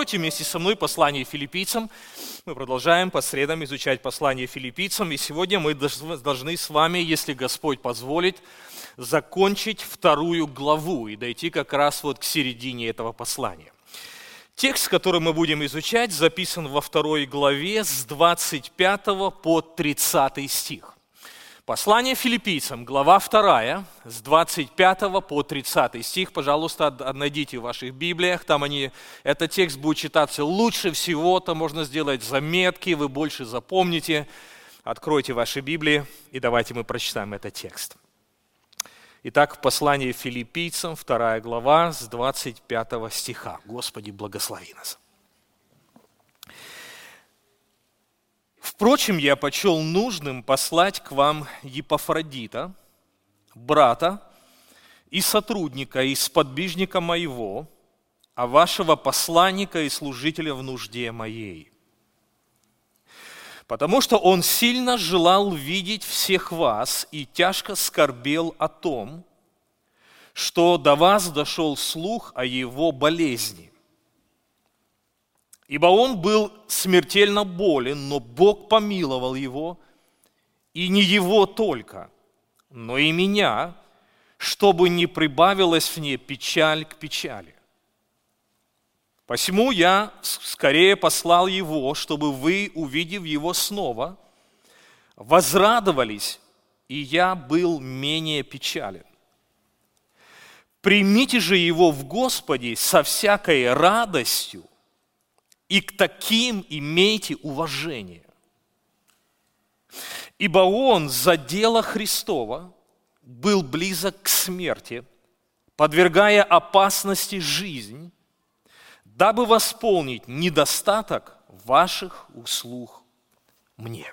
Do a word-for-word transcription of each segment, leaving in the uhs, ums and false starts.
Откройте вместе со мной послание филиппийцам. Мы продолжаем по средам изучать послание филиппийцам. И сегодня мы должны с вами, если Господь позволит, закончить вторую главу и дойти как раз вот к середине этого послания. Текст, который мы будем изучать, записан во второй главе с двадцать пятого по тридцатый стих. Послание филиппийцам, глава вторая, с двадцать пятого по тридцатый стих. Пожалуйста, найдите в ваших Библиях, там они, этот текст будет читаться лучше всего, там можно сделать заметки, вы больше запомните. Откройте ваши Библии и давайте мы прочитаем этот текст. Итак, послание филиппийцам, вторая глава, с двадцать пятого стиха. Господи, благослови нас. Впрочем, я почел нужным послать к вам Епафродита, брата и сотрудника, и сподвижника моего, а вашего посланника и служителя в нужде моей. Потому что он сильно желал видеть всех вас и тяжко скорбел о том, что до вас дошел слух о его болезни. Ибо он был смертельно болен, но Бог помиловал его, и не его только, но и меня, чтобы не прибавилась в ней печаль к печали. Посему я скорее послал его, чтобы вы, увидев его снова, возрадовались, и я был менее печален. Примите же его в Господе со всякой радостью, и к таким имейте уважение. Ибо он за дело Христова был близок к смерти, подвергая опасности жизнь, дабы восполнить недостаток ваших услуг мне.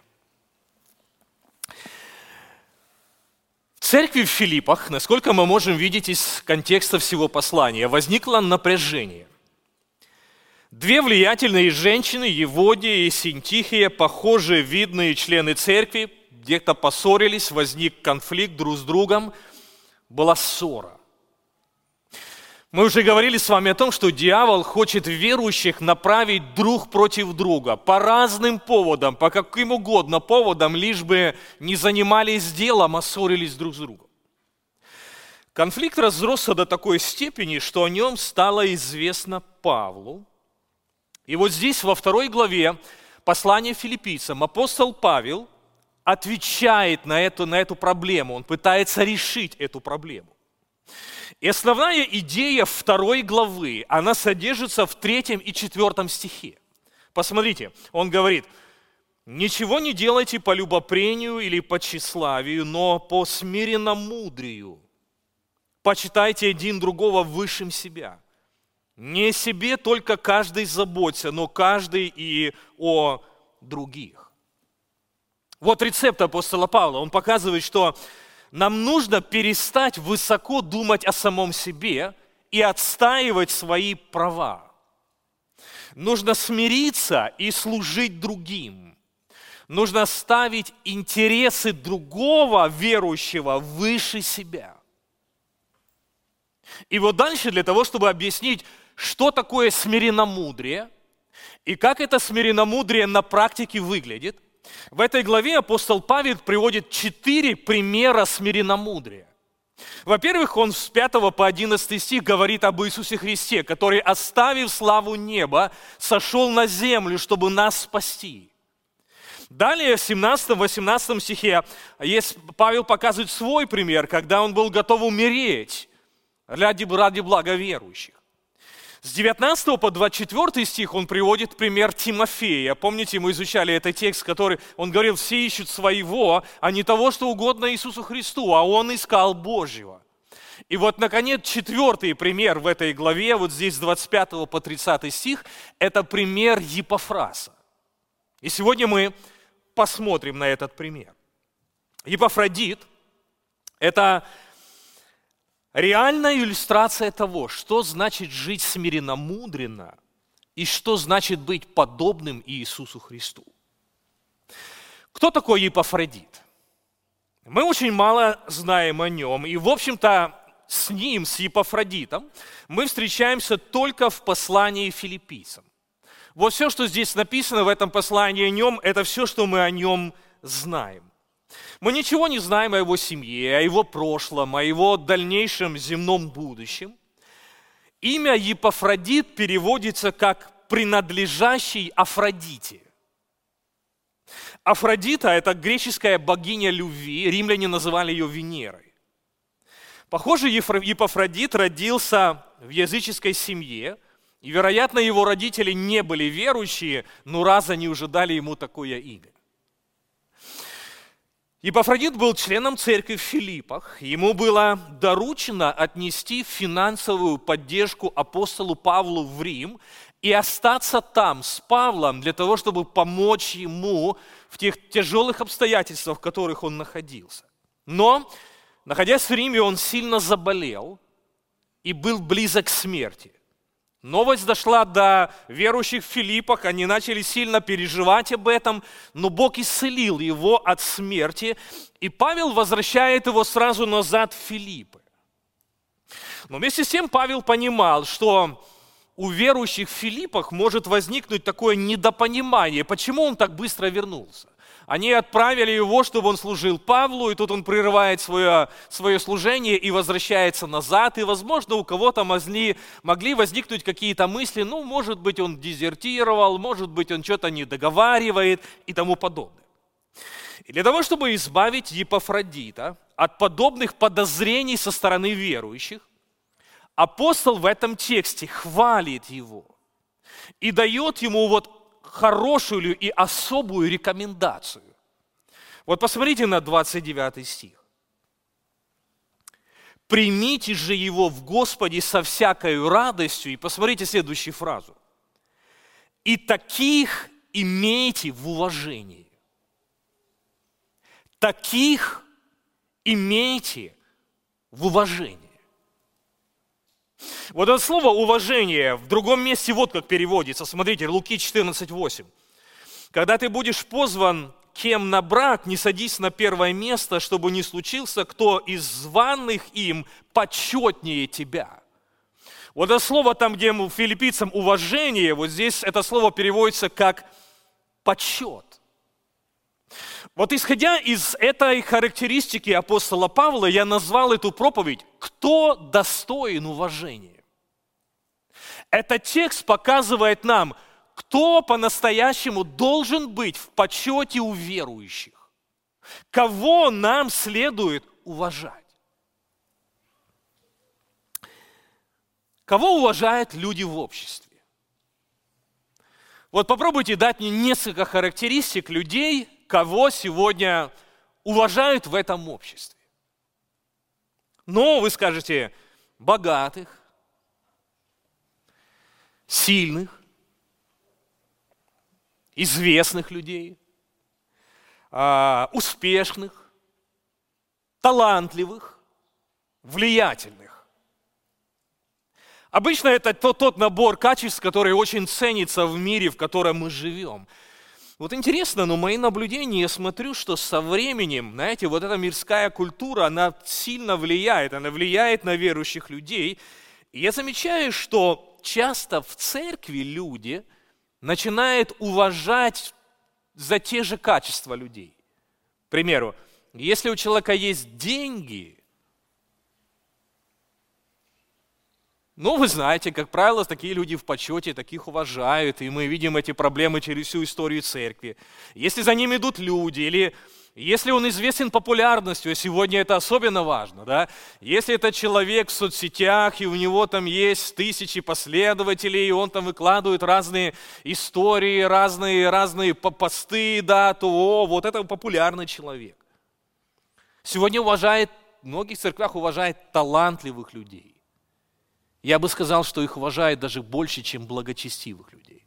В церкви в Филиппах, насколько мы можем видеть из контекста всего послания, возникло напряжение. Две влиятельные женщины, Еводия и Синтихия, похожие видные члены церкви, где-то поссорились, возник конфликт друг с другом, была ссора. Мы уже говорили с вами о том, что дьявол хочет верующих направить друг против друга по разным поводам, по каким угодно поводам, лишь бы не занимались делом, а ссорились друг с другом. Конфликт разросся до такой степени, что о нем стало известно Павлу. И вот здесь, во второй главе послания филиппийцам, апостол Павел отвечает на эту, на эту проблему, он пытается решить эту проблему. И основная идея второй главы, она содержится в третьем и четвертом стихе. Посмотрите, он говорит: «Ничего не делайте по любопрению или по тщеславию, но по смиренномудрию. Почитайте один другого высшим себя. Не о себе только каждый заботится, но каждый и о других». Вот рецепт апостола Павла. Он показывает, что нам нужно перестать высоко думать о самом себе и отстаивать свои права. Нужно смириться и служить другим. Нужно ставить интересы другого верующего выше себя. И вот дальше, для того, чтобы объяснить, что такое смиренномудрие и как это смиренномудрие на практике выглядит, в этой главе апостол Павел приводит четыре примера смиренномудрия. Во-первых, он с пятого по одиннадцатый стих говорит об Иисусе Христе, который, оставив славу неба, сошел на землю, чтобы нас спасти. Далее в семнадцатом-восемнадцатом стихе есть, Павел показывает свой пример, когда он был готов умереть ради, ради блага верующих. С девятнадцатого по двадцать четвёртый стих он приводит пример Тимофея. Помните, мы изучали этот текст, который он говорил: «Все ищут своего, а не того, что угодно Иисусу Христу, а он искал Божьего». И вот, наконец, четвертый пример в этой главе, вот здесь с двадцать пятого по тридцатый стих, это пример Епафраса. И сегодня мы посмотрим на этот пример. Епафродит – это реальная иллюстрация того, что значит жить смиренномудренно и что значит быть подобным Иисусу Христу. Кто такой Епафродит? Мы очень мало знаем о нем, и, в общем-то, с ним, с Епафродитом, мы встречаемся только в послании филиппийцам. Вот все, что здесь написано в этом послании о нем, это все, что мы о нем знаем. Мы ничего не знаем о его семье, о его прошлом, о его дальнейшем земном будущем. Имя Епафродит переводится как «принадлежащий Афродите». Афродита – это греческая богиня любви, римляне называли ее Венерой. Похоже, Епафродит родился в языческой семье, и, вероятно, его родители не были верующие, но раз они уже дали ему такое имя. Епафродит был членом церкви в Филиппах. Ему было доручено отнести финансовую поддержку апостолу Павлу в Рим и остаться там с Павлом для того, чтобы помочь ему в тех тяжелых обстоятельствах, в которых он находился. Но, находясь в Риме, он сильно заболел и был близок к смерти. Новость дошла до верующих в Филиппах, они начали сильно переживать об этом, но Бог исцелил его от смерти, и Павел возвращает его сразу назад в Филиппы. Но вместе с тем Павел понимал, что у верующих в Филиппах может возникнуть такое недопонимание, почему он так быстро вернулся. Они отправили его, чтобы он служил Павлу, и тут он прерывает свое, свое служение и возвращается назад. И, возможно, у кого-то могли, могли возникнуть какие-то мысли, ну, может быть, он дезертировал, может быть, он что-то не договаривает и тому подобное. И для того, чтобы избавить Епафродита от подобных подозрений со стороны верующих, апостол в этом тексте хвалит его и дает ему вот хорошую и особую рекомендацию. Вот посмотрите на двадцать девятый стих. «Примите же его в Господе со всякой радостью». И посмотрите следующую фразу. «И таких имейте в уважении». Таких имейте в уважении. Вот это слово «уважение» в другом месте вот как переводится. Смотрите, Луки четырнадцать восемь. «Когда ты будешь позван кем на брак, не садись на первое место, чтобы не случился кто из званых им почетнее тебя». Вот это слово там, где филиппийцам «уважение», вот здесь это слово переводится как «почет». Вот исходя из этой характеристики апостола Павла, я назвал эту проповедь «Кто достоин уважения?». Этот текст показывает нам, кто по-настоящему должен быть в почете у верующих, кого нам следует уважать. Кого уважают люди в обществе? Вот попробуйте дать мне несколько характеристик людей, кого сегодня уважают в этом обществе. Но вы скажете, богатых, сильных, известных людей, успешных, талантливых, влиятельных. Обычно это тот, тот набор качеств, который очень ценится в мире, в котором мы живем. Вот интересно, но мои наблюдения, я смотрю, что со временем, знаете, вот эта мирская культура, она сильно влияет, она влияет на верующих людей. И я замечаю, что часто в церкви люди начинают уважать за те же качества людей. К примеру, если у человека есть деньги, ну, вы знаете, как правило, такие люди в почете, таких уважают, и мы видим эти проблемы через всю историю церкви. Если за ним идут люди, или если он известен популярностью, а сегодня это особенно важно, да? Если это человек в соцсетях, и у него там есть тысячи последователей, и он там выкладывает разные истории, разные, разные посты, да, то о, вот это популярный человек. Сегодня уважает, в многих церквях уважает талантливых людей. Я бы сказал, что их уважают даже больше, чем благочестивых людей.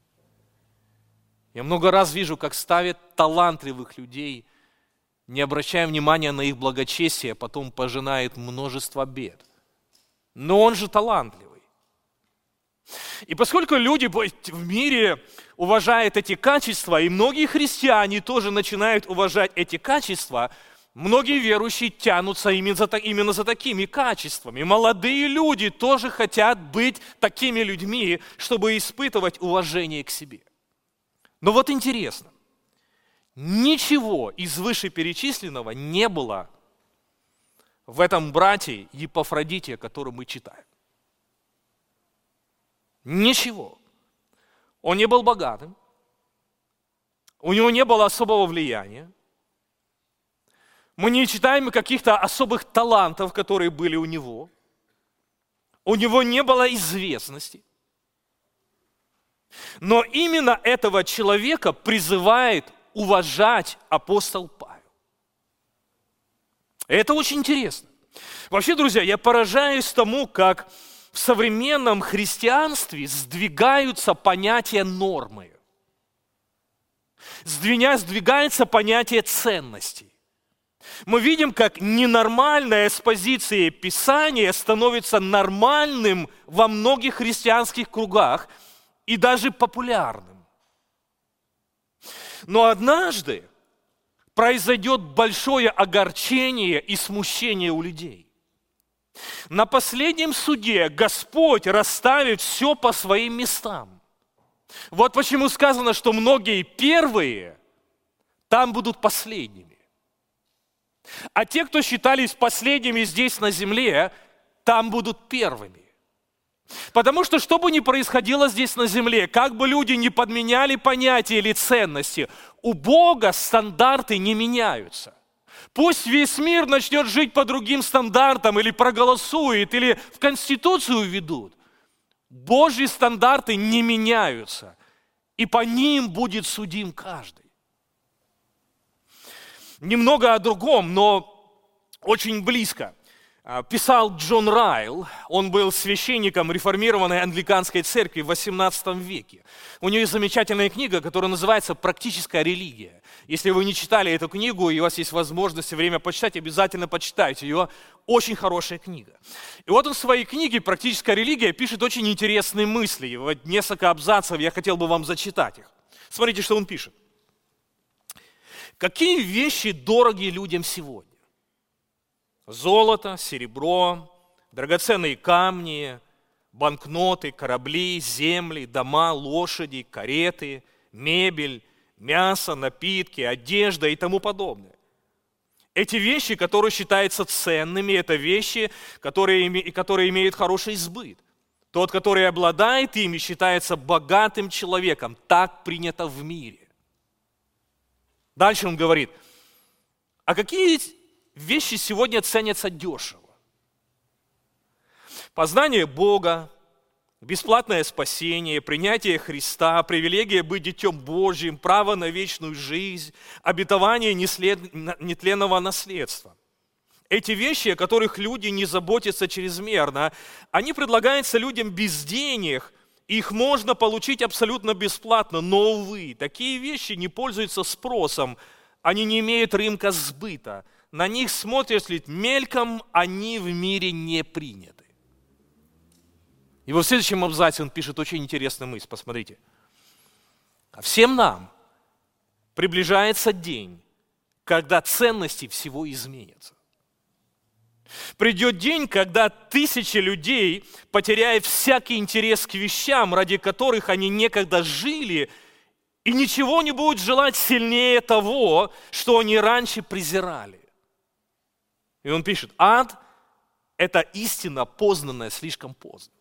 Я много раз вижу, как ставят талантливых людей, не обращая внимания на их благочестие, а потом пожинает множество бед. Но он же талантливый. И поскольку люди в мире уважают эти качества, и многие христиане тоже начинают уважать эти качества, Многие верующие тянутся именно за, именно за такими качествами. Молодые люди тоже хотят быть такими людьми, чтобы испытывать уважение к себе. Но вот интересно, ничего из вышеперечисленного не было в этом брате Епафродите, о котором мы читаем. Ничего. Он не был богатым, у него не было особого влияния. Мы не читаем каких-то особых талантов, которые были у него. У него не было известности. Но именно этого человека призывает уважать апостол Павел. Это очень интересно. Вообще, друзья, я поражаюсь тому, как в современном христианстве сдвигаются понятия нормы. Сдвигается понятие ценностей. Мы видим, как ненормальная с позиции Писания становится нормальным во многих христианских кругах и даже популярным. Но однажды произойдет большое огорчение и смущение у людей. На последнем суде Господь расставит все по своим местам. Вот почему сказано, что многие первые там будут последними. А те, кто считались последними здесь на земле, там будут первыми. Потому что, что бы ни происходило здесь на земле, как бы люди не подменяли понятия или ценности, у Бога стандарты не меняются. Пусть весь мир начнет жить по другим стандартам, или проголосует, или в Конституцию введут. Божьи стандарты не меняются, и по ним будет судим каждый. Немного о другом, но очень близко. Писал Джон Райл, он был священником реформированной англиканской церкви в восемнадцатом веке. У него есть замечательная книга, которая называется «Практическая религия». Если вы не читали эту книгу, и у вас есть возможность и время почитать, обязательно почитайте ее. Очень хорошая книга. И вот он в своей книге «Практическая религия» пишет очень интересные мысли. Вот несколько абзацев, я хотел бы вам зачитать их. Смотрите, что он пишет. Какие вещи дороги людям сегодня? Золото, серебро, драгоценные камни, банкноты, корабли, земли, дома, лошади, кареты, мебель, мясо, напитки, одежда и тому подобное. Эти вещи, которые считаются ценными, это вещи, которые, которые имеют хороший сбыт. Тот, который обладает ими, считается богатым человеком. Так принято в мире. Дальше он говорит, а какие вещи сегодня ценятся дешево? Познание Бога, бесплатное спасение, принятие Христа, привилегия быть детем Божьим, право на вечную жизнь, обетование нетленного наследства. Эти вещи, о которых люди не заботятся чрезмерно, они предлагаются людям без денег. Их можно получить абсолютно бесплатно, но, увы, такие вещи не пользуются спросом, они не имеют рынка сбыта. На них смотрят лишь мельком, они в мире не приняты. И вот в следующем абзаце он пишет очень интересную мысль, посмотрите. А всем нам приближается день, когда ценности всего изменятся. Придет день, когда тысячи людей потеряют всякий интерес к вещам, ради которых они некогда жили, и ничего не будут желать сильнее того, что они раньше презирали. И он пишет, ад – это истина, познанная слишком поздно.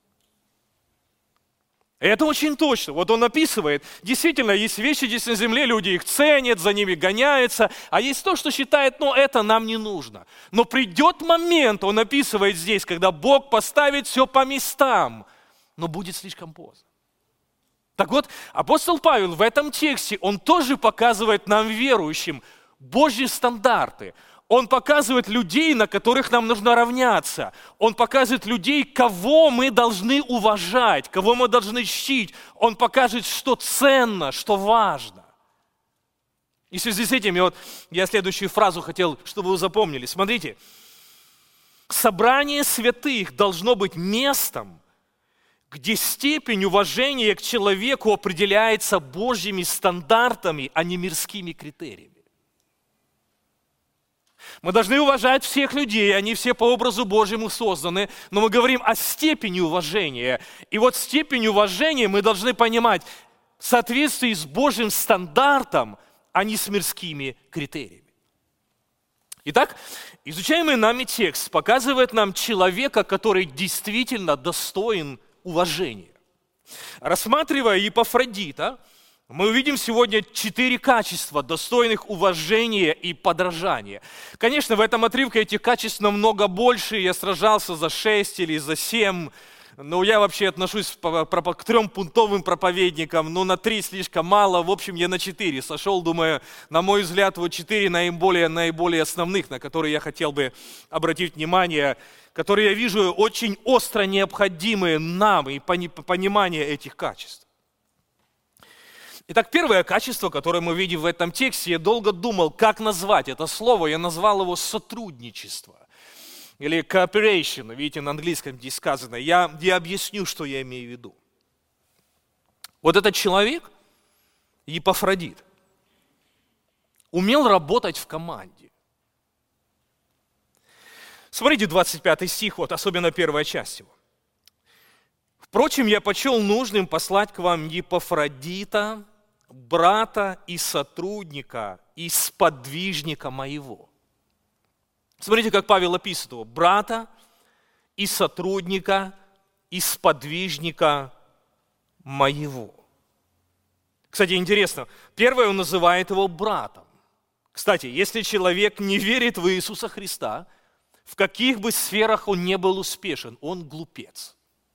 И это очень точно. Вот он описывает, действительно, есть вещи здесь на земле, люди их ценят, за ними гоняются, а есть то, что считает, ну, это нам не нужно. Но придет момент, он описывает здесь, когда Бог поставит все по местам, но будет слишком поздно. Так вот, апостол Павел в этом тексте, он тоже показывает нам, верующим, Божьи стандарты. Он показывает людей, на которых нам нужно равняться. Он показывает людей, кого мы должны уважать, кого мы должны чтить. Он покажет, что ценно, что важно. И в связи с этим я, вот, я следующую фразу хотел, чтобы вы запомнили. Смотрите, собрание святых должно быть местом, где степень уважения к человеку определяется Божьими стандартами, а не мирскими критериями. Мы должны уважать всех людей, они все по образу Божьему созданы, но мы говорим о степени уважения. И вот степень уважения мы должны понимать в соответствии с Божьим стандартом, а не с мирскими критериями. Итак, изучаемый нами текст показывает нам человека, который действительно достоин уважения. Рассматривая Епафродита, мы увидим сегодня четыре качества, достойных уважения и подражания. Конечно, в этом отрывке этих качеств намного больше. Я сражался за шесть или за семь. Но я вообще отношусь к трем пунктовым проповедникам, но на три слишком мало. В общем, я на четыре сошел, думаю, на мой взгляд, вот четыре наиболее, наиболее основных, на которые я хотел бы обратить внимание, которые я вижу очень остро необходимые нам и понимание этих качеств. Итак, первое качество, которое мы видим в этом тексте, я долго думал, как назвать это слово, я назвал его сотрудничество. Или cooperation, видите, на английском здесь сказано. Я, я объясню, что я имею в виду. Вот этот человек, Епафродит, умел работать в команде. Смотрите, двадцать пятый стих, вот, особенно первая часть его. «Впрочем, я почел нужным послать к вам Епафродита, брата и сотрудника, и сподвижника моего». Смотрите, как Павел описывает его. Брата и сотрудника, и сподвижника моего. Кстати, интересно, первое он называет его братом. Кстати, если человек не верит в Иисуса Христа, в каких бы сферах он не был успешен, он глупец.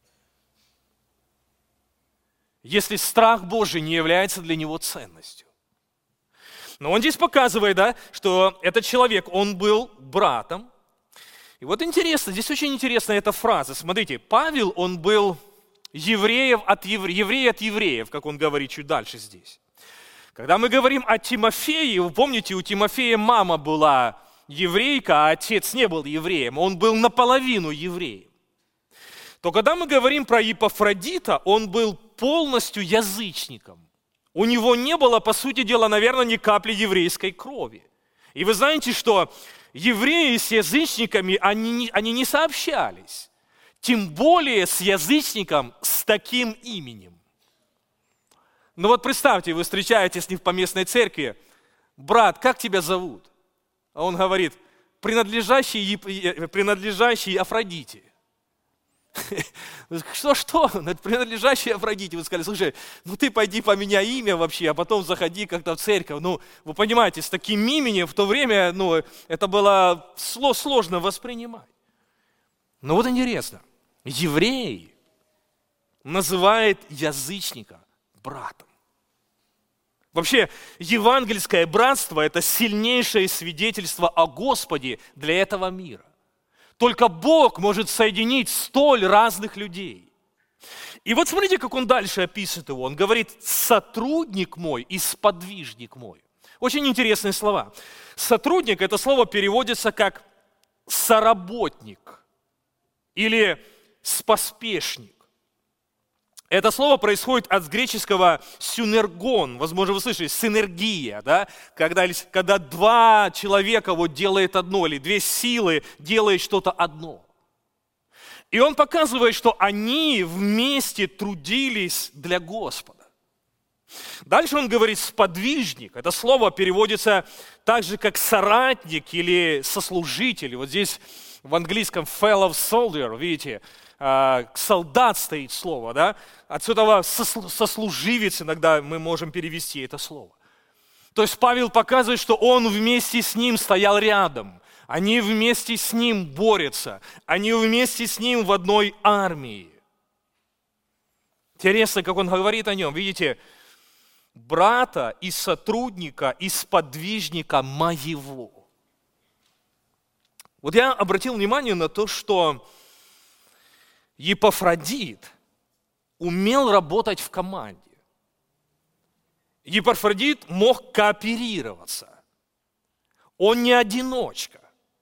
Если страх Божий не является для него ценностью. Но он здесь показывает, да, что этот человек, он был братом. И вот интересно, здесь очень интересная эта фраза. Смотрите, Павел, он был евреев от евре... еврей от евреев, как он говорит чуть дальше здесь. Когда мы говорим о Тимофее, вы помните, у Тимофея мама была еврейка, а отец не был евреем, он был наполовину евреем. То когда мы говорим про Епафродита, он был полностью язычником. У него не было, по сути дела, наверное, ни капли еврейской крови. И вы знаете, что евреи с язычниками, они не, они не сообщались. Тем более с язычником с таким именем. Ну вот представьте, вы встречаетесь с ним в поместной церкви. Брат, как тебя зовут? А он говорит, принадлежащий, принадлежащий Афродите. Что, что? Принадлежащий Афродите. Вы сказали, слушай, ну ты пойди поменяй имя вообще, а потом заходи как-то в церковь. Ну, вы понимаете, с таким именем в то время, ну, это было сложно воспринимать. Но вот интересно, еврей называет язычника братом. Вообще, евангельское братство – это сильнейшее свидетельство о Господе для этого мира. Только Бог может соединить столь разных людей. И вот смотрите, как он дальше описывает его. Он говорит, сотрудник мой и сподвижник мой. Очень интересные слова. Сотрудник, это слово переводится как соработник или споспешник. Это слово происходит от греческого синергон, возможно, вы слышали, синергия, да? когда, когда два человека вот делают одно, или две силы делают что-то одно. И он показывает, что они вместе трудились для Господа. Дальше он говорит сподвижник. Это слово переводится так же, как соратник или сослужитель. Вот здесь в английском fellow soldier, видите, солдат стоит слово, да? Отсюда сослуживец иногда мы можем перевести это слово. То есть Павел показывает, что он вместе с ним стоял рядом. Они вместе с ним борются. Они вместе с ним в одной армии. Интересно, как он говорит о нем. Видите, брата и сотрудника, и сподвижника моего. Вот я обратил внимание на то, что Епафродит умел работать в команде. Епафродит мог кооперироваться. Он не одиночка.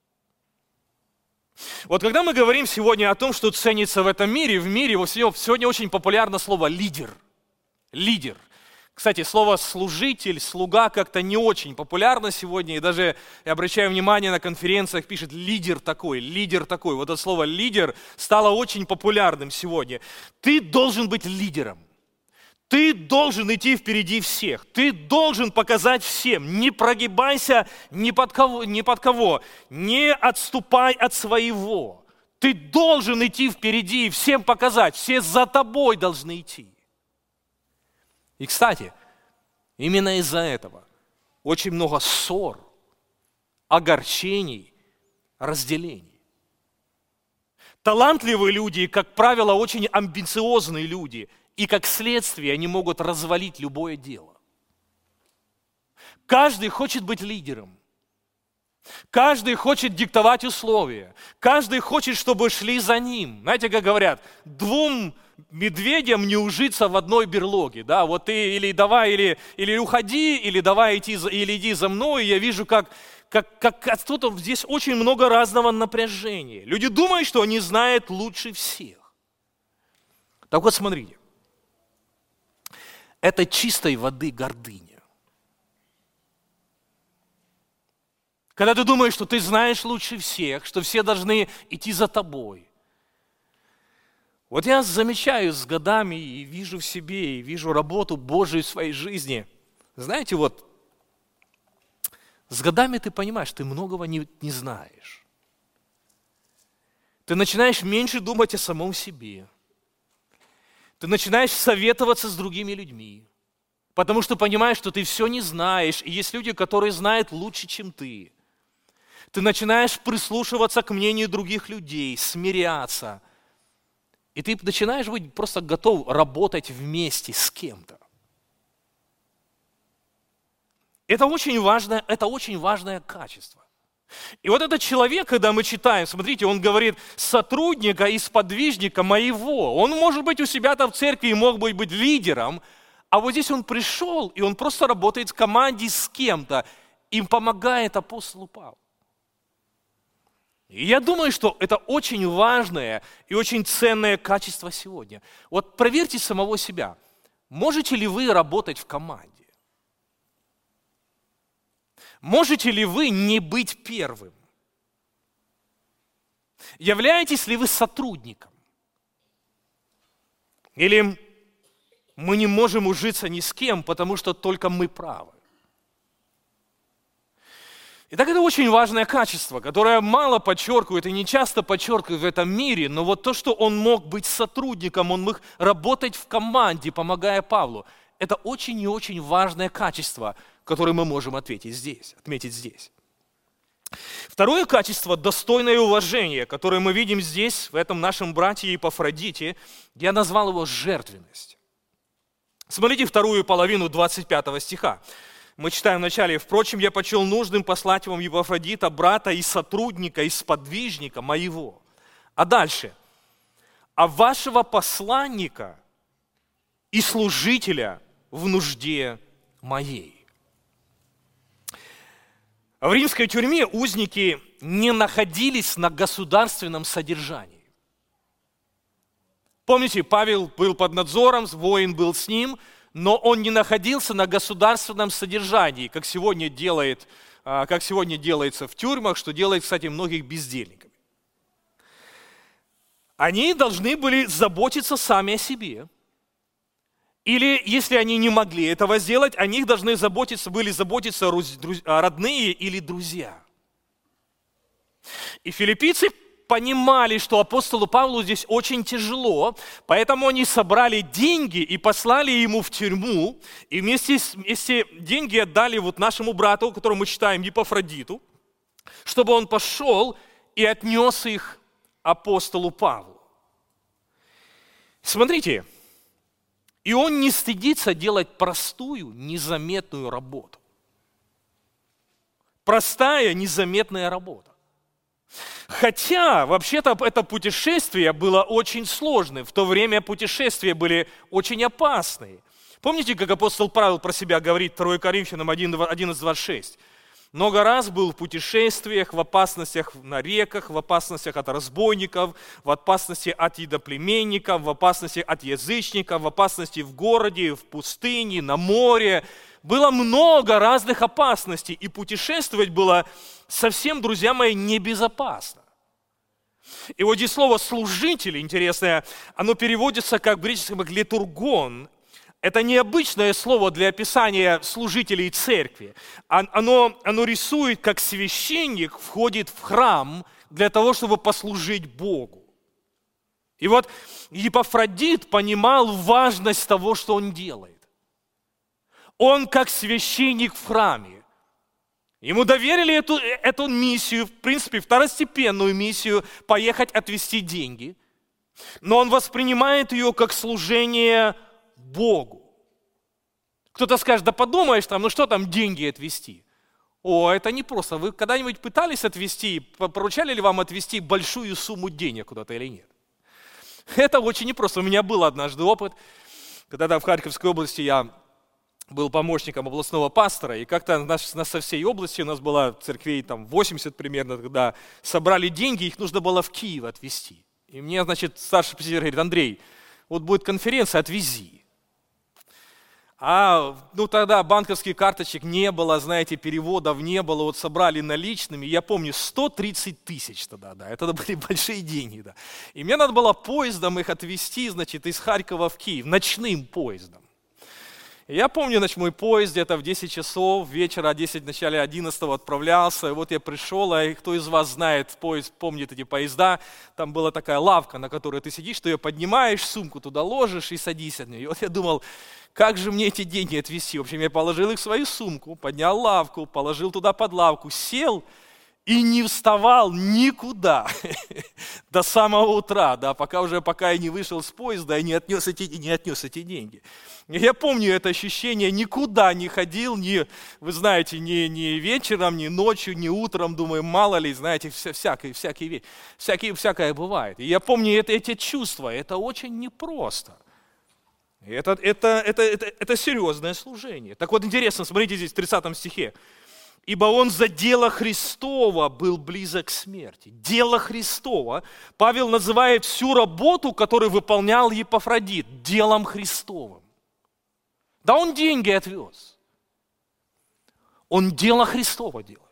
Вот когда мы говорим сегодня о том, что ценится в этом мире, в мире сегодня очень популярно слово «лидер». Лидер. Кстати, слово «служитель», «слуга» как-то не очень популярно сегодня, и даже, я обращаю внимание, на конференциях пишет «лидер такой», «лидер такой». Вот это слово «лидер» стало очень популярным сегодня. Ты должен быть лидером. Ты должен идти впереди всех. Ты должен показать всем. Не прогибайся ни под кого, ни под кого. Не отступай от своего. Ты должен идти впереди и всем показать. Все за тобой должны идти. И, кстати, именно из-за этого очень много ссор, огорчений, разделений. Талантливые люди, как правило, очень амбициозные люди, и как следствие они могут развалить любое дело. Каждый хочет быть лидером. Каждый хочет диктовать условия. Каждый хочет, чтобы шли за ним. Знаете, как говорят, двум медведям не ужиться в одной берлоге. Да? Вот ты или давай, или, или уходи, или давай идти, или иди за мной. Я вижу, как, как, как тут здесь очень много разного напряжения. Люди думают, что они знают лучше всех. Так вот, смотрите. Это чистой воды гордыня. Когда ты думаешь, что ты знаешь лучше всех, что все должны идти за тобой. Вот я замечаю с годами и вижу в себе, и вижу работу Божию в своей жизни. Знаете, вот с годами ты понимаешь, ты многого не, не знаешь. Ты начинаешь меньше думать о самом себе. Ты начинаешь советоваться с другими людьми, потому что понимаешь, что ты все не знаешь, и есть люди, которые знают лучше, чем ты. Ты начинаешь прислушиваться к мнению других людей, смиряться. И ты начинаешь быть просто готов работать вместе с кем-то. Это очень важное, это очень важное качество. И вот этот человек, когда мы читаем, смотрите, он говорит, сотрудника и сподвижника моего. Он может быть у себя-то в церкви и мог быть, быть лидером, а вот здесь он пришел, и он просто работает в команде с кем-то. Им помогает апостолу Павлу. И я думаю, что это очень важное и очень ценное качество сегодня. Вот проверьте самого себя. Можете ли вы работать в команде? Можете ли вы не быть первым? Являетесь ли вы сотрудником? Или мы не можем ужиться ни с кем, потому что только мы правы? Итак, это очень важное качество, которое мало подчеркивают и не часто подчеркивают в этом мире, но вот то, что он мог быть сотрудником, он мог работать в команде, помогая Павлу, это очень и очень важное качество, которое мы можем ответить здесь, отметить здесь. Второе качество – достойное уважение, которое мы видим здесь, в этом нашем брате Епафродите, я назвал его жертвенность. Смотрите вторую половину двадцать пятого стиха. Мы читаем вначале, «Впрочем, я почел нужным послать вам Епафродита, брата и сотрудника, и сподвижника моего». А дальше, «А вашего посланника и служителя в нужде моей». В римской тюрьме узники не находились на государственном содержании. Помните, Павел был под надзором, воин был с ним, но он не находился на государственном содержании, как сегодня, делает, как сегодня делается в тюрьмах, что делает, кстати, многих бездельниками. Они должны были заботиться сами о себе. Или, если они не могли этого сделать, о них должны заботиться, были заботиться родные или друзья. И филиппийцы понимали, что апостолу Павлу здесь очень тяжело, поэтому они собрали деньги и послали ему в тюрьму, и вместе, вместе деньги отдали вот нашему брату, которого мы читаем, Епафродиту, чтобы он пошел и отнес их апостолу Павлу. Смотрите, и он не стыдится делать простую, незаметную работу. Простая, незаметная работа. Хотя, вообще-то, это путешествие было очень сложным. В то время путешествия были очень опасные. Помните, как апостол Павел про себя говорит, второе Коринфянам одиннадцать двадцать шесть? много раз был в путешествиях, в опасностях на реках, в опасностях от разбойников, в опасности от идоплеменников, в опасности от язычников, в опасности в городе, в пустыне, на море. Было много разных опасностей, и путешествовать было совсем, друзья мои, небезопасно. И вот здесь слово «служитель», интересное, оно переводится как в греческом как «литургон». Это необычное слово для описания служителей церкви. Оно, оно рисует, как священник входит в храм для того, чтобы послужить Богу. И вот Епафродит понимал важность того, что он делает. Он как священник в храме. Ему доверили эту, эту миссию, в принципе, второстепенную миссию, поехать отвести деньги. Но он воспринимает ее как служение Богу. Кто-то скажет, да подумаешь, там, ну что там деньги отвести? О, это не просто. Вы когда-нибудь пытались отвести, поручали ли вам отвести большую сумму денег куда-то или нет? Это очень непросто. У меня был однажды опыт, когда там в Харьковской области я был помощником областного пастора, и как-то нас, нас со всей области, у нас было церквей там восемьдесят примерно, когда собрали деньги, их нужно было в Киев отвезти. И мне, значит, старший президент говорит, Андрей, вот будет конференция, отвези. А, ну тогда банковских карточек не было, знаете, переводов не было, вот собрали наличными, я помню, сто тридцать тысяч тогда, да, это были большие деньги, да. И мне надо было поездом их отвезти, значит, из Харькова в Киев, ночным поездом. И я помню, значит, мой поезд где-то в десять часов вечера, десять, в начале одиннадцатого отправлялся, и вот я пришел, а кто из вас знает, поезд, помнит эти поезда, там была такая лавка, на которой ты сидишь, ты ее поднимаешь, сумку туда ложишь и садись от нее. И вот я думал, как же мне эти деньги отвезти? В общем, я положил их в свою сумку, поднял лавку, положил туда под лавку, сел и не вставал никуда до самого утра, да, пока уже пока я не вышел с поезда и не отнес эти, не отнес эти деньги. Я помню это ощущение, никуда не ходил, ни, вы знаете, ни, ни вечером, ни ночью, ни утром, думаю, мало ли, знаете, вся, всякое, всякие, всякие, всякое бывает. И я помню это, эти чувства, это очень непросто. Это, это, это, это, это серьезное служение. Так вот, интересно, смотрите здесь в тридцатом стихе. «Ибо он за дело Христово был близок к смерти». Дело Христово. Павел называет всю работу, которую выполнял Епафродит, делом Христовым. Да он деньги отвез. Он дело Христово делает.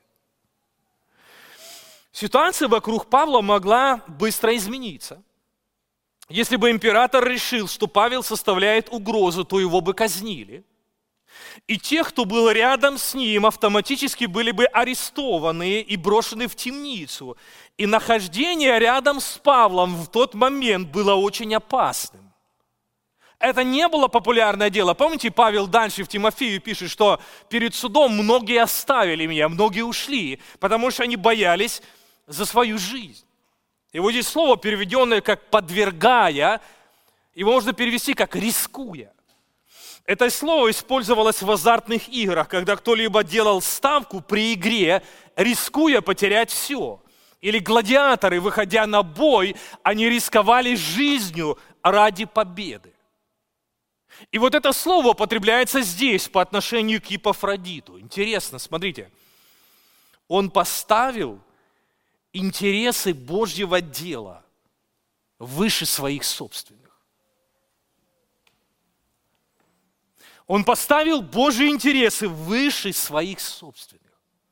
Ситуация вокруг Павла могла быстро измениться. Если бы император решил, что Павел составляет угрозу, то его бы казнили. И те, кто был рядом с ним, автоматически были бы арестованы и брошены в темницу. И нахождение рядом с Павлом в тот момент было очень опасным. Это не было популярное дело. Помните, Павел дальше в Тимофею пишет, что перед судом многие оставили меня, многие ушли, потому что они боялись за свою жизнь. И вот здесь слово, переведенное как «подвергая», его можно перевести как «рискуя». Это слово использовалось в азартных играх, когда кто-либо делал ставку при игре, рискуя потерять все. Или гладиаторы, выходя на бой, они рисковали жизнью ради победы. И вот это слово употребляется здесь по отношению к Епафродиту. Интересно, смотрите. Он поставил интересы Божьего дела выше своих собственных. Он поставил Божьи интересы выше своих собственных.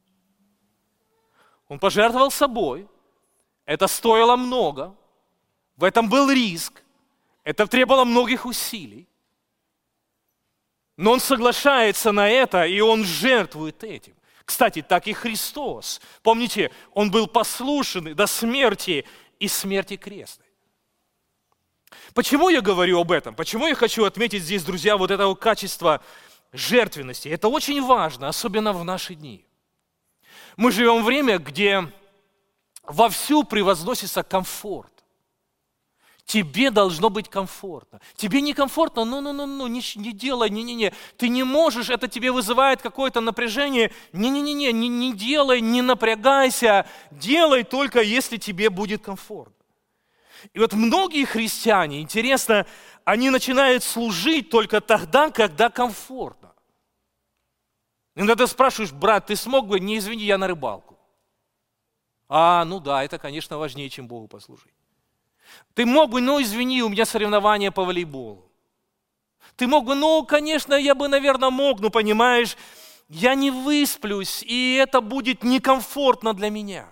Он пожертвовал собой. Это стоило много. В этом был риск. Это требовало многих усилий. Но он соглашается на это, и он жертвует этим. Кстати, так и Христос. Помните, он был послушен до смерти и смерти крестной. Почему я говорю об этом? Почему я хочу отметить здесь, друзья, вот это качество жертвенности? Это очень важно, особенно в наши дни. Мы живем в время, где вовсю превозносится комфорт. Тебе должно быть комфортно. Тебе некомфортно, ну-ну-ну, не, не делай, не-не-не. Ты не можешь, это тебе вызывает какое-то напряжение. Не-не-не, не, не делай, не напрягайся. Делай только, если тебе будет комфортно. И вот многие христиане, интересно, они начинают служить только тогда, когда комфортно. Иногда ты спрашиваешь: брат, ты смог бы, не извини, я на рыбалку. А, ну да, это, конечно, важнее, чем Богу послужить. Ты мог бы, ну извини, у меня соревнования по волейболу. Ты мог бы, ну, конечно, я бы, наверное, мог, но понимаешь, я не высплюсь, и это будет некомфортно для меня.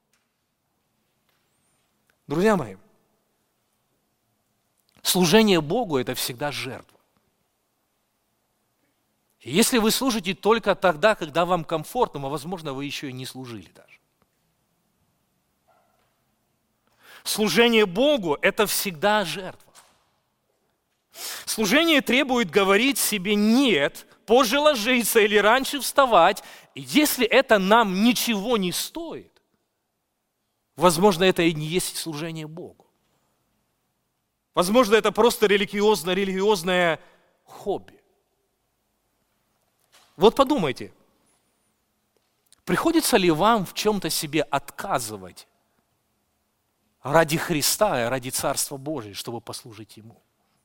Друзья мои, служение Богу – это всегда жертва. И если вы служите только тогда, когда вам комфортно, а возможно, вы еще и не служили даже. Служение Богу – это всегда жертва. Служение требует говорить себе «нет», позже ложиться или раньше вставать. И если это нам ничего не стоит, возможно, это и не есть служение Богу. Возможно, это просто религиозно-религиозное хобби. Вот подумайте, приходится ли вам в чем-то себе отказывать ради Христа и ради Царства Божия, чтобы послужить Ему?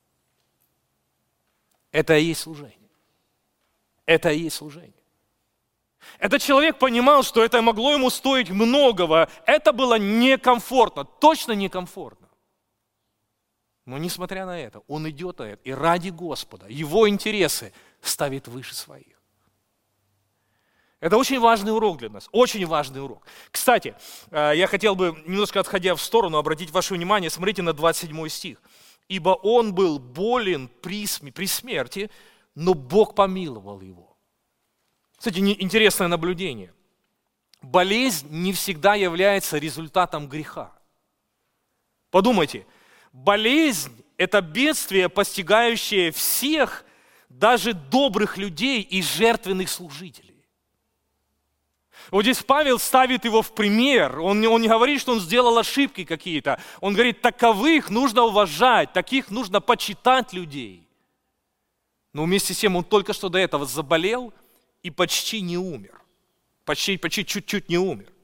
Это и есть служение. Это и есть служение. Этот человек понимал, что это могло ему стоить многого. Это было некомфортно, точно некомфортно. Но несмотря на это, он идет на это и ради Господа, его интересы ставит выше своих. Это очень важный урок для нас, очень важный урок. Кстати, я хотел бы, немножко отходя в сторону, обратить ваше внимание, смотрите на двадцать седьмой стих. «Ибо он был болен при, при смерти, но Бог помиловал его». Кстати, интересное наблюдение. Болезнь не всегда является результатом греха. Подумайте, болезнь – это бедствие, постигающее всех, даже добрых людей и жертвенных служителей. Вот здесь Павел ставит его в пример. Он, он не говорит, что он сделал ошибки какие-то. Он говорит, таковых нужно уважать, таких нужно почитать людей. Но вместе с тем он только что до этого заболел и почти не умер. Почти, почти чуть-чуть не умер.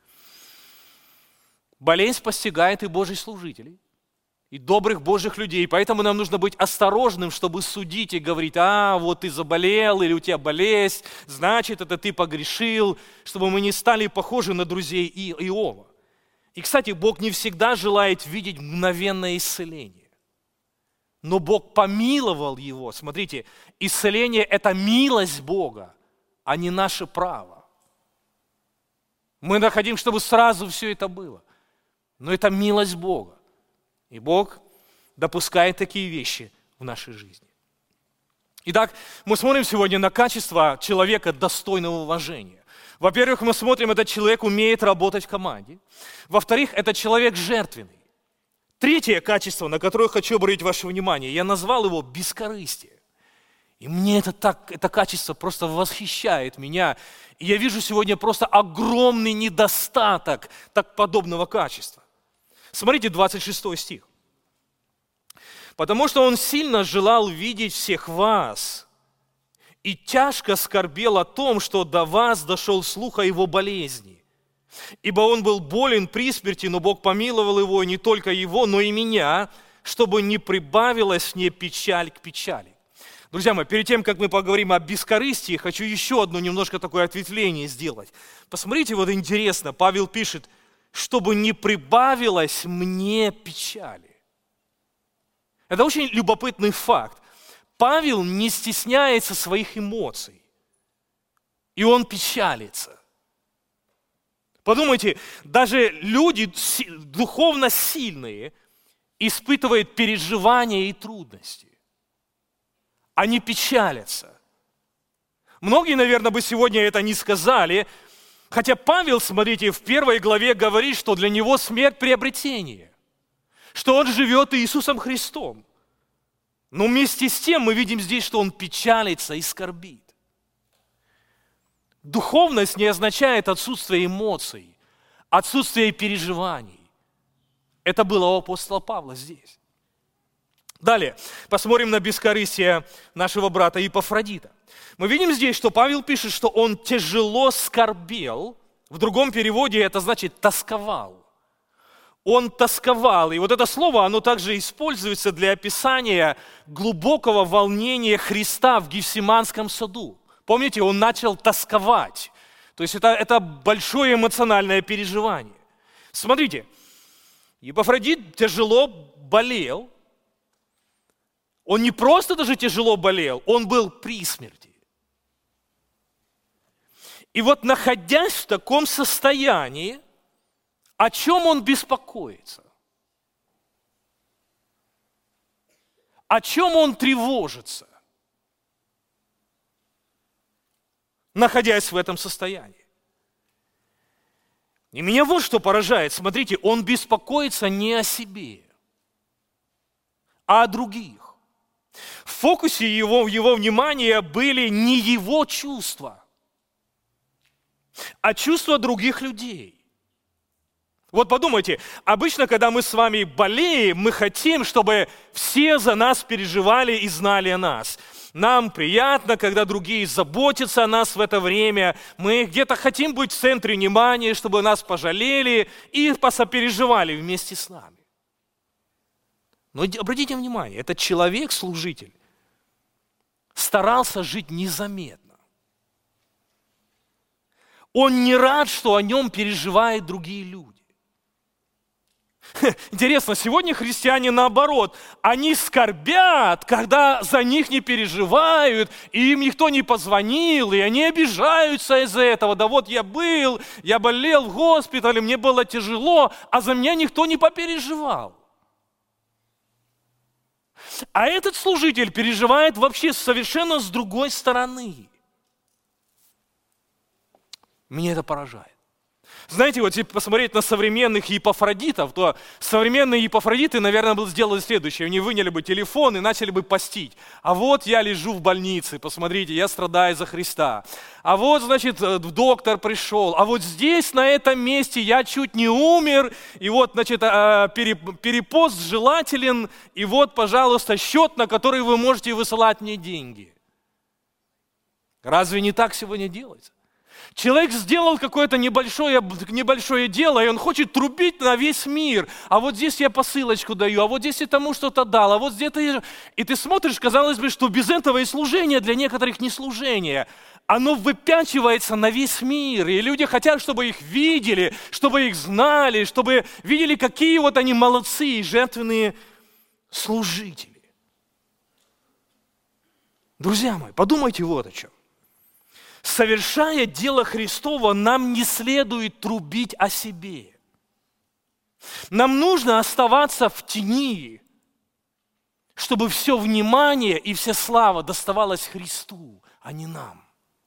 Болезнь постигает и Божьих служителей, и добрых Божьих людей. Поэтому нам нужно быть осторожным, чтобы судить и говорить, а, вот ты заболел, или у тебя болезнь, значит, это ты погрешил, чтобы мы не стали похожи на друзей Иова. И, кстати, Бог не всегда желает видеть мгновенное исцеление. Но Бог помиловал его. Смотрите, исцеление – это милость Бога, а не наше право. Мы хотим, чтобы сразу все это было. Но это милость Бога. И Бог допускает такие вещи в нашей жизни. Итак, мы смотрим сегодня на качество человека достойного уважения. Во-первых, мы смотрим, этот человек умеет работать в команде. Во-вторых, этот человек жертвенный. Третье качество, на которое хочу обратить ваше внимание, я назвал его бескорыстие. И мне это, так, это качество просто восхищает меня. И я вижу сегодня просто огромный недостаток так подобного качества. Смотрите, двадцать шестой стих. «Потому что он сильно желал видеть всех вас, и тяжко скорбел о том, что до вас дошел слух о его болезни. Ибо он был болен при смерти, но Бог помиловал его, и не только его, но и меня, чтобы не прибавилась мне печаль к печали». Друзья мои, перед тем, как мы поговорим о бескорыстии, хочу еще одно немножко такое ответвление сделать. Посмотрите, вот интересно, Павел пишет, чтобы не прибавилось мне печали. Это очень любопытный факт. Павел не стесняется своих эмоций, и он печалится. Подумайте, даже люди духовно сильные испытывают переживания и трудности. Они печалятся. Многие, наверное, бы сегодня это не сказали. Хотя Павел, смотрите, в первой главе говорит, что для него смерть – приобретение, что он живет Иисусом Христом. Но вместе с тем мы видим здесь, что он печалится и скорбит. Духовность не означает отсутствие эмоций, отсутствие переживаний. Это было у апостола Павла здесь. Далее, посмотрим на бескорыстие нашего брата Епафродита. Мы видим здесь, что Павел пишет, что он тяжело скорбел. В другом переводе это значит тосковал. Он тосковал. И вот это слово, оно также используется для описания глубокого волнения Христа в Гефсиманском саду. Помните, он начал тосковать. То есть это, это большое эмоциональное переживание. Смотрите, Епафродит тяжело болел. Он не просто даже тяжело болел, он был при смерти. И вот находясь в таком состоянии, о чем он беспокоится? О чем он тревожится, находясь в этом состоянии? И меня вот что поражает. Смотрите, он беспокоится не о себе, а о других. В фокусе его, его внимания были не его чувства, а чувства других людей. Вот подумайте, обычно, когда мы с вами болеем, мы хотим, чтобы все за нас переживали и знали о нас. Нам приятно, когда другие заботятся о нас в это время. Мы где-то хотим быть в центре внимания, чтобы нас пожалели и посопереживали вместе с нами. Но обратите внимание, этот человек, служитель, старался жить незаметно. Он не рад, что о нем переживают другие люди. Интересно, сегодня христиане наоборот, они скорбят, когда за них не переживают, и им никто не позвонил, и они обижаются из-за этого. Да вот я был, я болел в госпитале, мне было тяжело, а за меня никто не попереживал. А этот служитель переживает вообще совершенно с другой стороны. Меня это поражает. Знаете, вот если посмотреть на современных епафродитов, то современные епафродиты, наверное, бы сделали следующее. Они выняли бы телефон и начали бы постить. А вот я лежу в больнице, посмотрите, я страдаю за Христа. А вот, значит, доктор пришел. А вот здесь, на этом месте, я чуть не умер. И вот, значит, перепост желателен. И вот, пожалуйста, счет, на который вы можете высылать мне деньги. Разве не так сегодня делается? Человек сделал какое-то небольшое, небольшое дело, и он хочет трубить на весь мир. А вот здесь я посылочку даю, а вот здесь я тому что-то дал, а вот где-то... И ты смотришь, казалось бы, что без этого и служение для некоторых не служение. Оно выпячивается на весь мир, и люди хотят, чтобы их видели, чтобы их знали, чтобы видели, какие вот они молодцы и жертвенные служители. Друзья мои, подумайте вот о чем. Совершая дело Христово, нам не следует трубить о себе. Нам нужно оставаться в тени, чтобы все внимание и вся слава доставалась Христу, а не нам.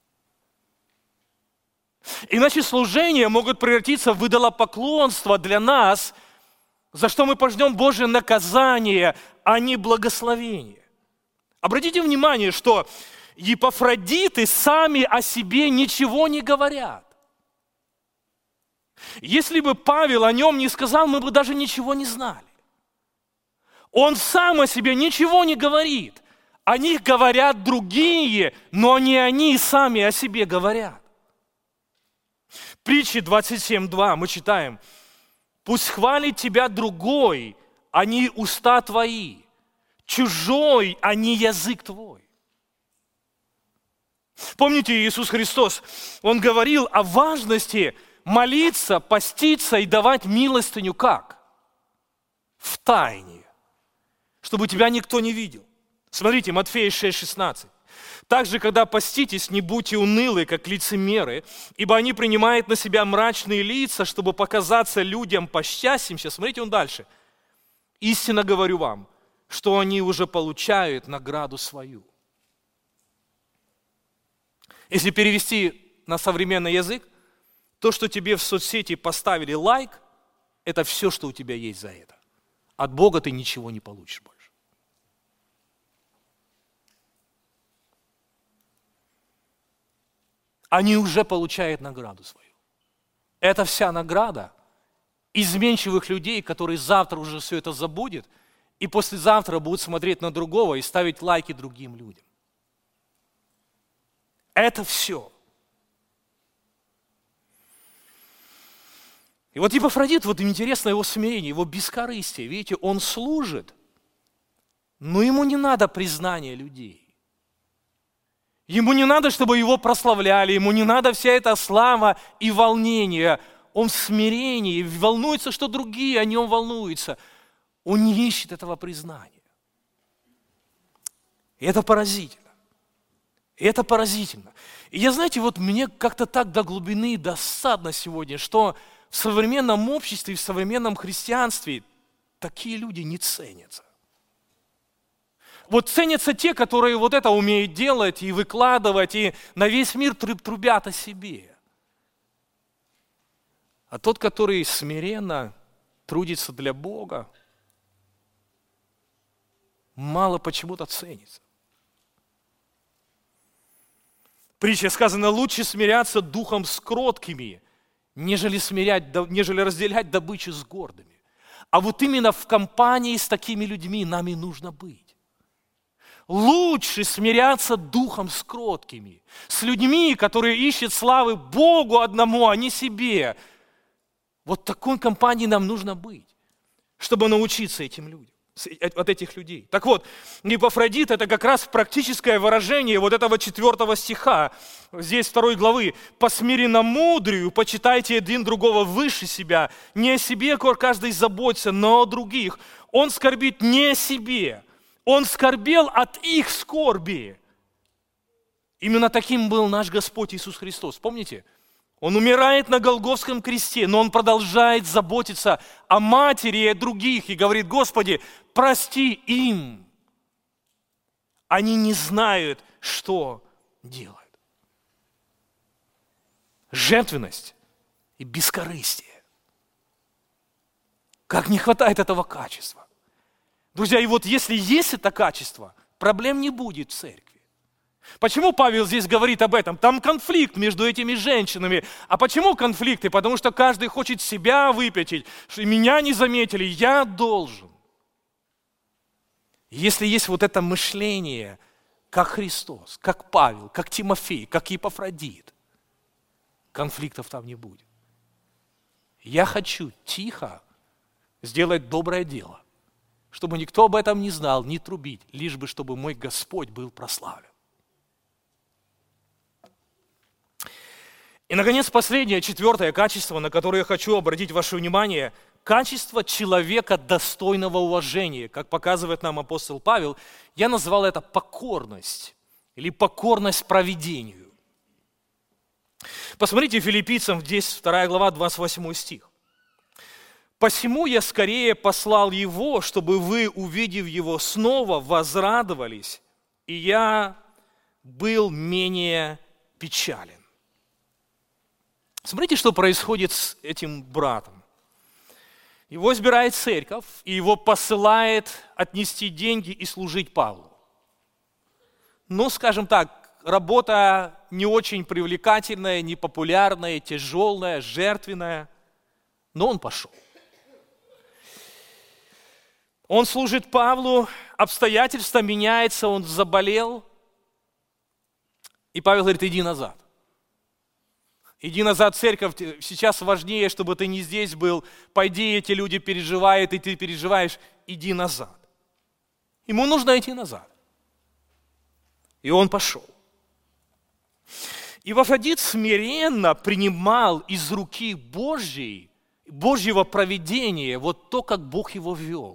Иначе служения могут превратиться в идолопоклонство для нас, за что мы пожнем Божье наказание, а не благословение. Обратите внимание, что епафродиты сами о себе ничего не говорят. Если бы Павел о нем не сказал, мы бы даже ничего не знали. Он сам о себе ничего не говорит. О них говорят другие, но не они сами о себе говорят. В притче двадцать семь два мы читаем: «Пусть хвалит тебя другой, а не уста твои, чужой, а не язык твой». Помните, Иисус Христос, Он говорил о важности молиться, поститься и давать милостыню как? В тайне, чтобы тебя никто не видел. Смотрите, Матфея шесть шестнадцать. «Также, когда поститесь, не будьте унылы, как лицемеры, ибо они принимают на себя мрачные лица, чтобы показаться людям постящимся». Смотрите, он дальше. «Истинно говорю вам, что они уже получают награду свою». Если перевести на современный язык, то, что тебе в соцсети поставили лайк, это все, что у тебя есть за это. От Бога ты ничего не получишь больше. Они уже получают награду свою. Это вся награда изменчивых людей, которые завтра уже все это забудут, и послезавтра будут смотреть на другого и ставить лайки другим людям. Это все. И вот Епафродит, вот интересно его смирение, его бескорыстие. Видите, он служит, но ему не надо признания людей. Ему не надо, чтобы его прославляли, ему не надо вся эта слава и волнение. Он в смирении, волнуется, что другие о нем волнуются. Он не ищет этого признания. И это поразительно. И это поразительно. И я, знаете, вот мне как-то так до глубины досадно сегодня, что в современном обществе, в современном христианстве такие люди не ценятся. Вот ценятся те, которые вот это умеют делать и выкладывать, и на весь мир трубят о себе. А тот, который смиренно трудится для Бога, мало почему-то ценится. Притча сказано: лучше смиряться духом с кроткими, нежели, смирять, нежели разделять добычу с гордыми. А вот именно в компании с такими людьми нам и нужно быть. Лучше смиряться духом с кроткими, с людьми, которые ищут славы Богу одному, а не себе. Вот в такой компании нам нужно быть, чтобы научиться этим людям, от этих людей. Так вот, Эпафродит – это как раз практическое выражение вот этого четвертого стиха, здесь второй главы. «По смиренномудрию почитайте один другого выше себя, не о себе каждый заботится, но о других». Он скорбит не о себе, он скорбел от их скорби. Именно таким был наш Господь Иисус Христос. Помните? Он умирает на Голгофском кресте, но Он продолжает заботиться о матери и о других и говорит: Господи, прости им. Они не знают, что делают. Жертвенность и бескорыстие. Как не хватает этого качества. Друзья, и вот если есть это качество, проблем не будет в церкви. Почему Павел здесь говорит об этом? Там конфликт между этими женщинами. А почему конфликты? Потому что каждый хочет себя выпятить. Что меня не заметили, я должен. Если есть вот это мышление, как Христос, как Павел, как Тимофей, как Эпафродит, конфликтов там не будет. Я хочу тихо сделать доброе дело, чтобы никто об этом не знал, не трубить, лишь бы чтобы мой Господь был прославлен. И, наконец, последнее, четвертое качество, на которое я хочу обратить ваше внимание, качество человека достойного уважения, как показывает нам апостол Павел, я назвал это покорность или покорность провидению. Посмотрите, Филиппийцам, здесь вторая глава, двадцать восьмой стих. «Посему я скорее послал его, чтобы вы, увидев его снова, возрадовались, и я был менее печален». Смотрите, что происходит с этим братом. Его избирает церковь, и его посылает отнести деньги и служить Павлу. Ну, скажем так, работа не очень привлекательная, непопулярная, тяжелая, жертвенная, но он пошел. Он служит Павлу, обстоятельства меняются, он заболел, и Павел говорит: иди назад. Иди назад, церковь, сейчас важнее, чтобы ты не здесь был. Пойди, эти люди переживают, и ты переживаешь, иди назад. Ему нужно идти назад. И он пошел. И Эпафродит смиренно принимал из руки Божьей, Божьего провидения, вот то, как Бог его вел.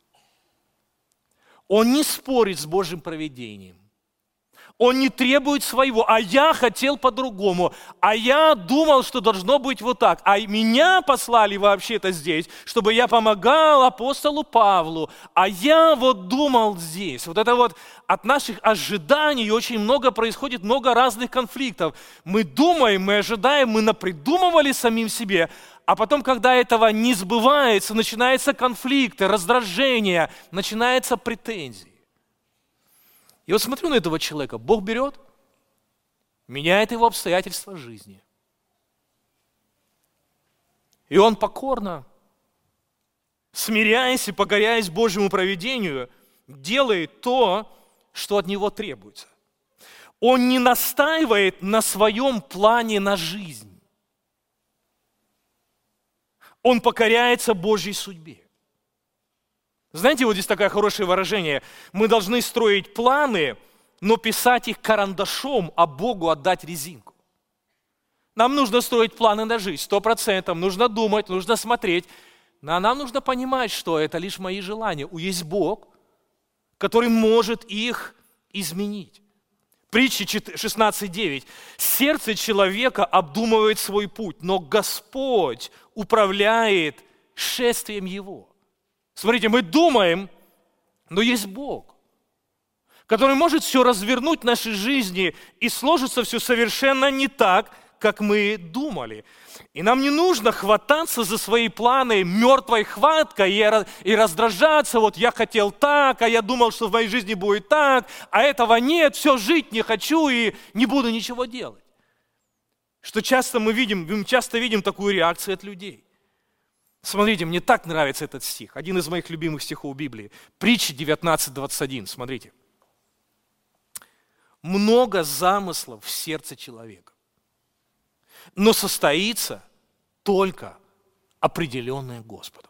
Он не спорит с Божьим провидением. Он не требует своего, а я хотел по-другому, а я думал, что должно быть вот так, а меня послали вообще-то здесь, чтобы я помогал апостолу Павлу, а я вот думал здесь. Вот это вот от наших ожиданий очень много происходит, много разных конфликтов. Мы думаем, мы ожидаем, мы напридумывали самим себе, а потом, когда этого не сбывается, начинаются конфликты, раздражения, начинаются претензии. И вот смотрю на этого человека, Бог берет, меняет его обстоятельства жизни. И он покорно, смиряясь и покоряясь Божьему провидению, делает то, что от него требуется. Он не настаивает на своем плане на жизнь. Он покоряется Божьей судьбе. Знаете, вот здесь такое хорошее выражение. Мы должны строить планы, но писать их карандашом, а Богу отдать резинку. Нам нужно строить планы на жизнь, сто процентов, нужно думать, нужно смотреть. Но нам нужно понимать, что это лишь мои желания. Есть Бог, который может их изменить. Притча шестнадцать девять. Сердце человека обдумывает свой путь, но Господь управляет шествием его. Смотрите, мы думаем, но есть Бог, который может все развернуть в нашей жизни, и сложится все совершенно не так, как мы думали. И нам не нужно хвататься за свои планы мертвой хваткой и раздражаться, вот я хотел так, а я думал, что в моей жизни будет так, а этого нет, все, жить не хочу и не буду ничего делать. Что часто мы видим, мы часто видим такую реакцию от людей. Смотрите, мне так нравится этот стих, один из моих любимых стихов Библии. Притча девятнадцать двадцать один, смотрите. Много замыслов в сердце человека, но состоится только определенное Господом.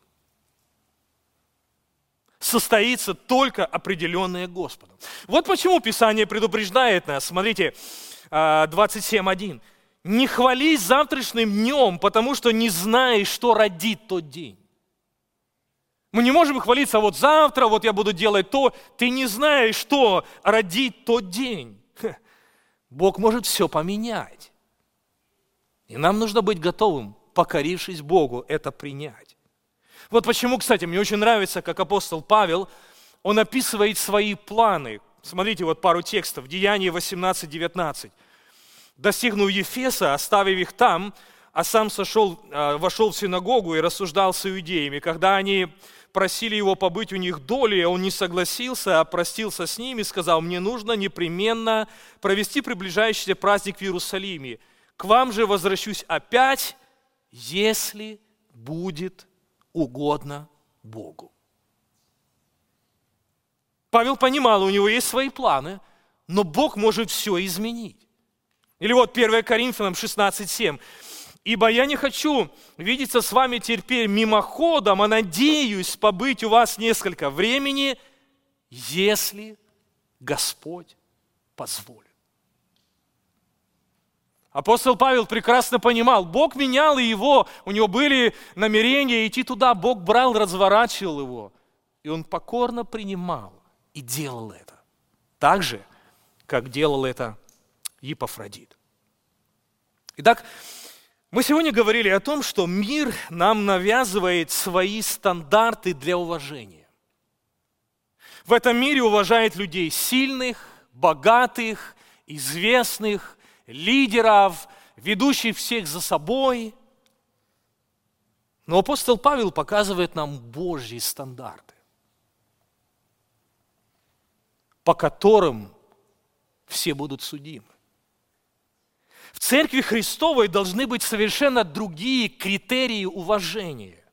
Состоится только определенное Господом. Вот почему Писание предупреждает нас. Смотрите, двадцать семь один. «Не хвались завтрашним днем, потому что не знаешь, что родит тот день». Мы не можем хвалиться, вот завтра, вот я буду делать то. Ты не знаешь, что родит тот день. Бог может все поменять. И нам нужно быть готовым, покорившись Богу, это принять. Вот почему, кстати, мне очень нравится, как апостол Павел, он описывает свои планы. Смотрите, вот пару текстов. Деяния восемнадцать девятнадцать. «Достигнув Ефеса, оставив их там, а сам сошел, вошел в синагогу и рассуждал с иудеями. Когда они просили его побыть у них долей, он не согласился, а простился с ними, сказал: мне нужно непременно провести приближающийся праздник в Иерусалиме. К вам же возвращусь опять, если будет угодно Богу». Павел понимал, у него есть свои планы, но Бог может все изменить. Или вот первое Коринфянам шестнадцать семь. «Ибо я не хочу видеться с вами теперь мимоходом, а надеюсь побыть у вас несколько времени, если Господь позволит». Апостол Павел прекрасно понимал, Бог менял его, у него были намерения идти туда, Бог брал, разворачивал его, и он покорно принимал и делал это. Так же, как делал это Епафродит. Итак, мы сегодня говорили о том, что мир нам навязывает свои стандарты для уважения. В этом мире уважают людей сильных, богатых, известных, лидеров, ведущих всех за собой. Но апостол Павел показывает нам Божьи стандарты, по которым все будут судимы. В Церкви Христовой должны быть совершенно другие критерии уважения.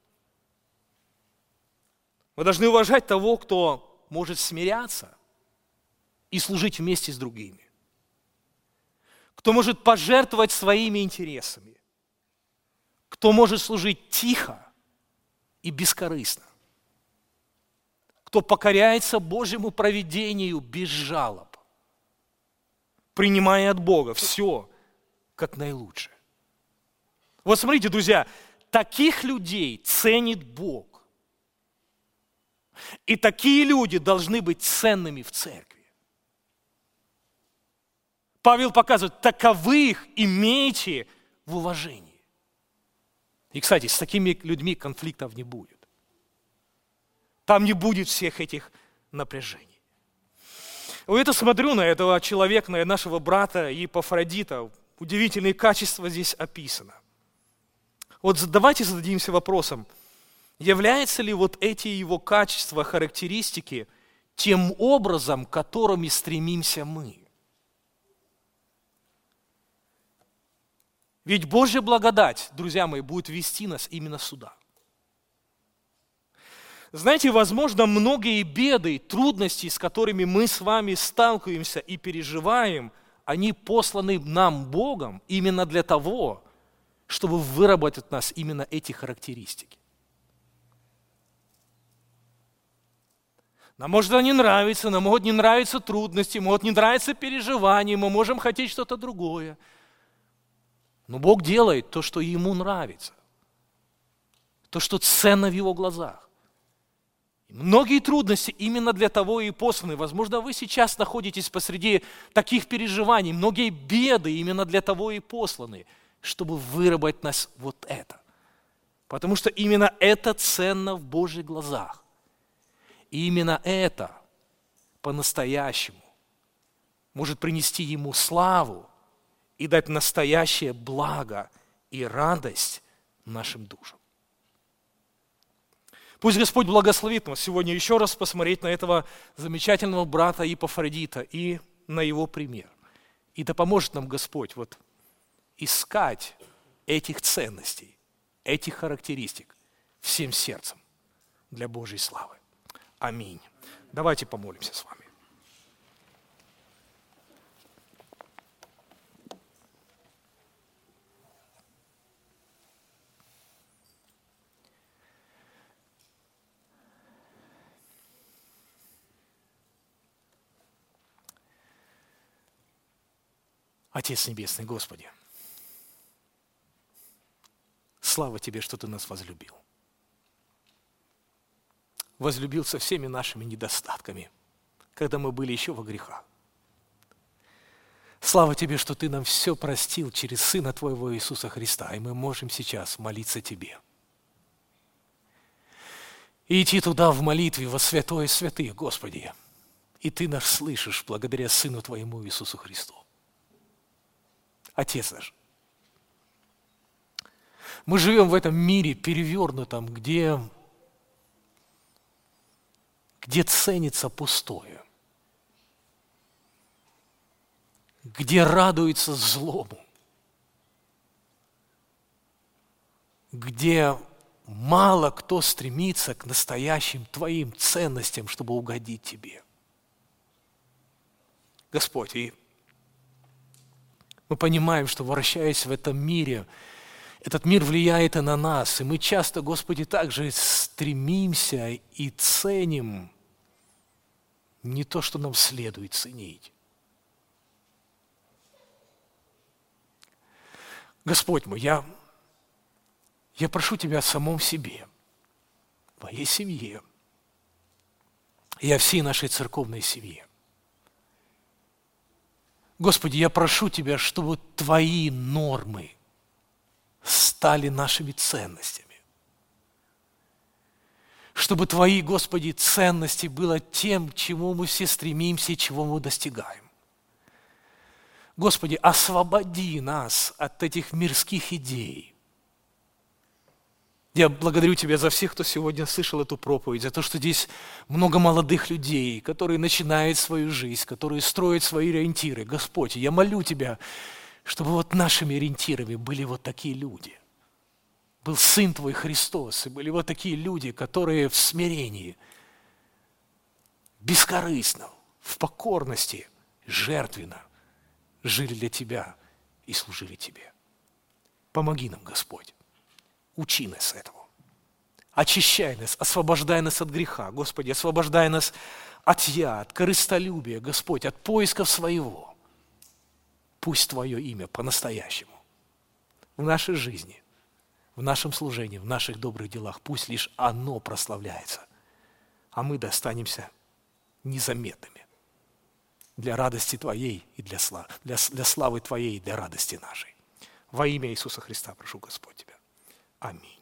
Мы должны уважать того, кто может смиряться и служить вместе с другими, кто может пожертвовать своими интересами, кто может служить тихо и бескорыстно, кто покоряется Божьему провидению без жалоб, принимая от Бога все как наилучшее. Вот смотрите, друзья, таких людей ценит Бог. И такие люди должны быть ценными в церкви. Павел показывает, таковых имейте в уважении. И, кстати, с такими людьми конфликтов не будет. Там не будет всех этих напряжений. Вот это смотрю на этого человека, на нашего брата Епафродита. Удивительные качества здесь описано. Вот давайте зададимся вопросом, являются ли вот эти его качества, характеристики тем образом, к которыми стремимся мы? Ведь Божья благодать, друзья мои, будет вести нас именно сюда. Знаете, возможно, многие беды, трудности, с которыми мы с вами сталкиваемся и переживаем, они посланы нам Богом именно для того, чтобы выработать в нас именно эти характеристики. Нам может это не нравиться, нам могут не нравиться трудности, могут не нравиться переживания, мы можем хотеть что-то другое. Но Бог делает то, что Ему нравится, то, что ценно в Его глазах. Многие трудности именно для того и посланы. Возможно, вы сейчас находитесь посреди таких переживаний. Многие беды именно для того и посланы, чтобы выработать нас вот это. Потому что именно это ценно в Божьих глазах. И именно это по-настоящему может принести Ему славу и дать настоящее благо и радость нашим душам. Пусть Господь благословит нас сегодня еще раз посмотреть на этого замечательного брата Епафродита и на его пример. И да поможет нам Господь вот искать этих ценностей, этих характеристик всем сердцем для Божьей славы. Аминь. Давайте помолимся с вами. Отец Небесный, Господи, слава Тебе, что Ты нас возлюбил. Возлюбил со всеми нашими недостатками, когда мы были еще во грехах. Слава Тебе, что Ты нам все простил через Сына Твоего Иисуса Христа, и мы можем сейчас молиться Тебе. И идти туда в молитве во святое святых, Господи, и Ты нас слышишь благодаря Сыну Твоему Иисусу Христу. Отец наш, мы живем в этом мире перевернутом, где, где ценится пустое, где радуется злому, где мало кто стремится к настоящим Твоим ценностям, чтобы угодить Тебе. Господь, и мы понимаем, что, вращаясь в этом мире, этот мир влияет и на нас. И мы часто, Господи, также стремимся и ценим не то, что нам следует ценить. Господь мой, я, я прошу Тебя о самом себе, в моей семье и о всей нашей церковной семье. Господи, я прошу Тебя, чтобы Твои нормы стали нашими ценностями. Чтобы Твои, Господи, ценности было тем, к чему мы все стремимся и чего мы достигаем. Господи, освободи нас от этих мирских идей. Я благодарю Тебя за всех, кто сегодня слышал эту проповедь, за то, что здесь много молодых людей, которые начинают свою жизнь, которые строят свои ориентиры. Господь, я молю Тебя, чтобы вот нашими ориентирами были вот такие люди. Был Сын Твой Христос, и были вот такие люди, которые в смирении, бескорыстно, в покорности, жертвенно жили для Тебя и служили Тебе. Помоги нам, Господь. Учи нас этому. Очищай нас, освобождай нас от греха. Господи, освобождай нас от я, от корыстолюбия, Господь, от поисков своего. Пусть Твое имя по-настоящему в нашей жизни, в нашем служении, в наших добрых делах, пусть лишь оно прославляется, а мы достанемся незаметными для радости Твоей и для славы, для, для славы Твоей и для радости нашей. Во имя Иисуса Христа прошу, Господь, Тебя. Аминь.